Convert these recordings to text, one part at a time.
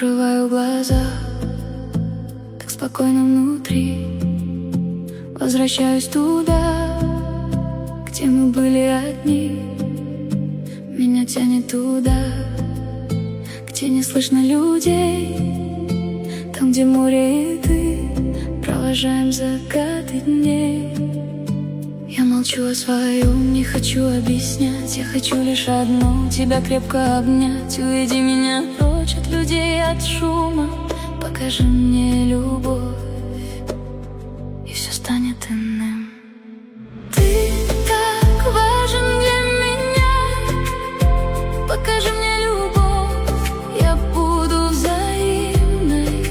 Закрываю глаза, так спокойно внутри. Возвращаюсь туда, где мы были одни. Меня тянет туда, где не слышно людей. Там, где море и ты, провожаем закаты дней. Я молчу о своем, не хочу объяснять. Я хочу лишь одно, тебя крепко обнять. Уведи меня прочь от людей, от шума. Покажи мне любовь, и все станет иным. Ты так важен для меня. Покажи мне любовь, я буду взаимной.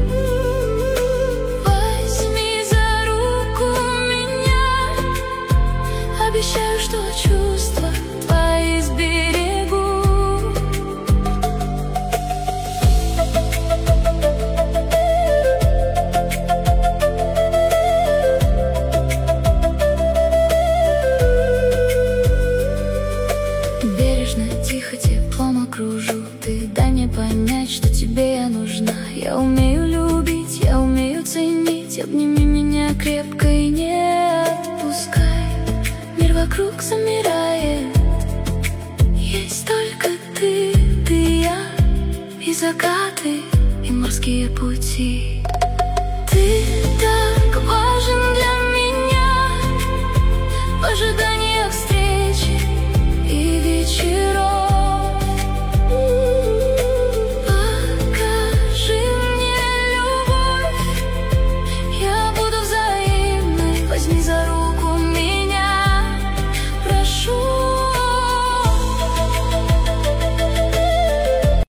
Возьми за руку меня. Обещаю, что чувства твои сберегу. Бережно, тихо, теплом окружу. Ты дай мне понять, что тебе я нужна. Я умею любить, я умею ценить. Обними меня крепко и не отпускай. Мир вокруг замирает. Есть только ты и я. И закаты, и морские пути. Ты так важен для меня. В ожиданиях встречи и вечеров.